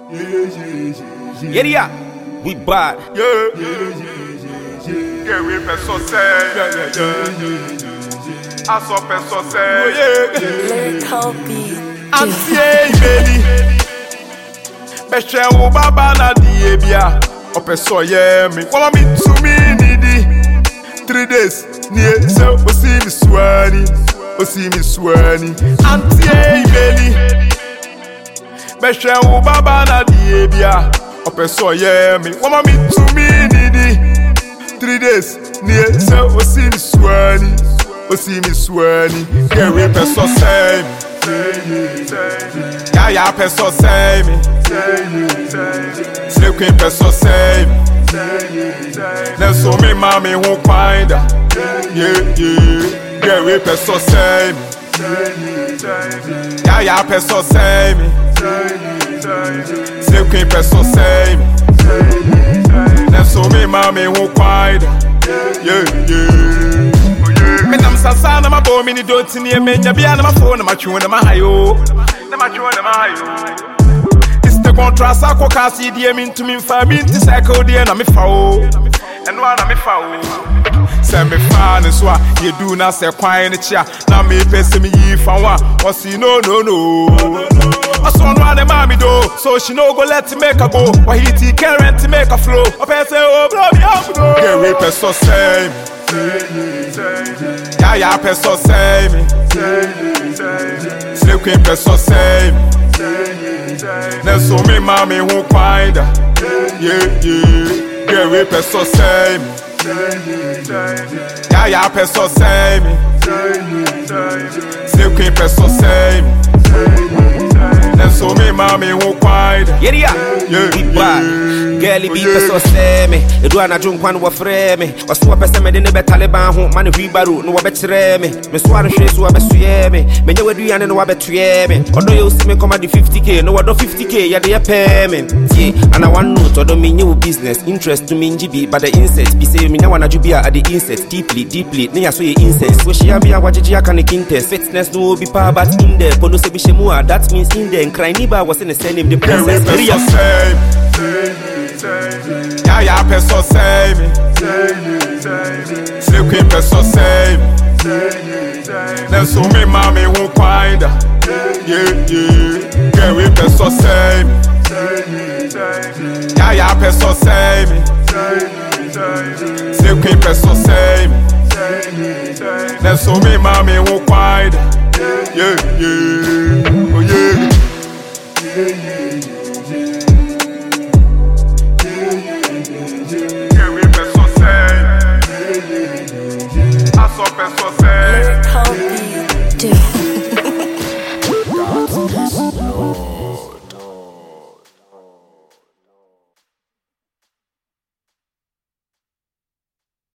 Yeah, we bad. Yeah, we person say. I saw person say. Lyrical beat. Auntie baby, Beshe wo baba na die bia. Opeso ye me. Wama me to me needy. 3 days near so see me swani. Auntie baby, Beshe wo baba na die bia. Opeso ye me. Wama me to me needy. 3 days near so see me swani. Yeah, we person say. Yeah, person say me. Slip queen person say me. Then so me mommy won't find her. Yeah, we person say me. Yeah, person say me. Slip queen person say me. Then so me mommy won't find her. Yeah. I'm Sasana, my boy, mini don't see me, and be on my phone, my tune, my high. It's the contrast, I can't see the mean to me, 5 minutes, I go there, and I'm a foul. And one I'm a foul. Send me fan, and so you do not say quiet in the chair. Now me pay me if I want, or see no. I saw one the mommy do, so she no go let me make her go. Why he take current to make her flow. I pay say, oh, blow me up, go. Yeah, we pay so same. Yeah, person say me. Slip queen person say me. Then so me mommy won't find her. Yeah, we person say me. Yeah, person say me. Slip queen person say me. Then so me mommy won't find her. Yeah, we bad. Girlie be person say me. You do an adjunct one wa frame me. Was to a person me the Taliban who man who baru no wa betre me. Me swan she so abesuye me. Me nyewe do yan no wa betuye me. Odo you see me come at the 50k, no odo 50k ya dey pay me. Yeah, and I want note odo me new business interest to me GB but the insect be say me na wana jubia at the insect deeply. Ne ya so ye insect. So she am ya wajiji aka ne kinte. Fitness no be power but in there. Kono se bi shemua that means in there. Cry niba was in the same name the princess. Yeah, person say me. Slip queen person say me. Then so me mommy won't find her. Yeah, we person say me. Yeah, person say me. Slip queen person say me. Then so me mommy won't find her. Yeah. Oh yeah. Yeah, we person say. I saw person